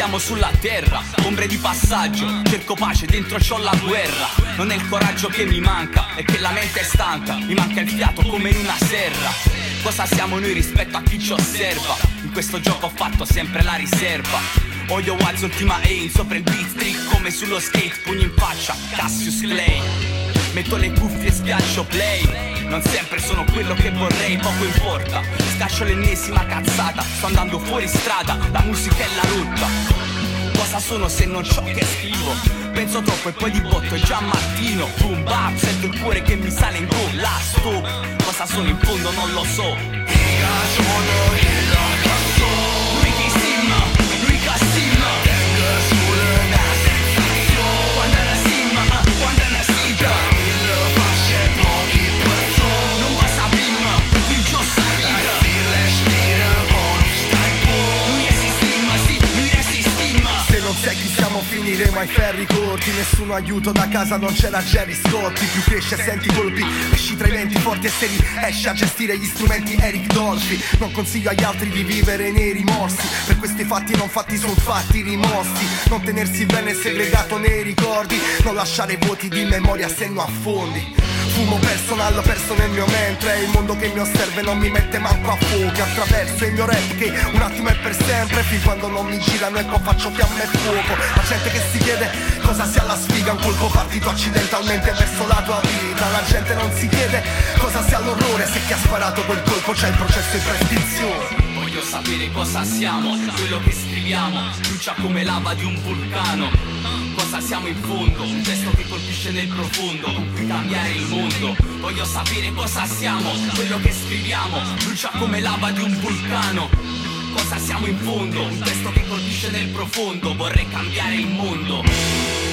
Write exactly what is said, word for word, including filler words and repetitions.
siamo sulla terra, ombre di passaggio, cerco pace, dentro c'ho la guerra. Non è il coraggio che mi manca, è che la mente è stanca, mi manca il fiato come in una serra. Cosa siamo noi rispetto a chi ci osserva? In questo gioco ho fatto sempre la riserva. Odio Waz, ultima aim, sopra il beat trick come sullo skate, pugno in faccia, Cassius Clay. Metto le cuffie e schiaccio play. Non sempre sono quello che vorrei, poco importa. Scaccio l'ennesima cazzata, sto andando fuori strada, la musica è la rotta. Cosa sono se non ciò che scrivo? Penso troppo e poi di botto è già mattino. Boom bap, sento il cuore che mi sale in gola. Stop, cosa sono in fondo non lo so. Io sono il ragazzo Ricky Sim, Ricky Sim. Tengo sulle una sensazione. Quando è la sim, quando è la sida. Sai chi siamo, finiremo ai ferri corti. Nessuno aiuto da casa, non c'era Jerry Scotti. Più cresce senti colpi, esci tra i venti forti e se riesci a gestire gli strumenti Eric Dolphy. Non consiglio agli altri di vivere nei rimorsi, per questi fatti non fatti sono fatti rimossi. Non tenersi bene segregato nei ricordi, non lasciare vuoti di memoria se no affondi. Fumo personal, perso nel mio mentre il mondo che mi osserva non mi mette manco a fuoco. Attraverso il mio rap che un attimo è per sempre, fin quando non mi girano e poi faccio fiamme e fuoco. La gente che si chiede cosa sia la sfiga, un colpo partito accidentalmente verso la tua vita. La gente non si chiede cosa sia l'orrore, se chi ha sparato quel colpo c'è il processo in prescrizione. Voglio sapere cosa siamo, quello che scriviamo brucia come lava di un vulcano. Cosa siamo in fondo, un testo che colpisce nel profondo, con cui cambiare il mondo. Voglio sapere cosa siamo, quello che scriviamo brucia come lava di un vulcano. Cosa siamo in fondo, un testo che colpisce nel profondo, vorrei cambiare il mondo.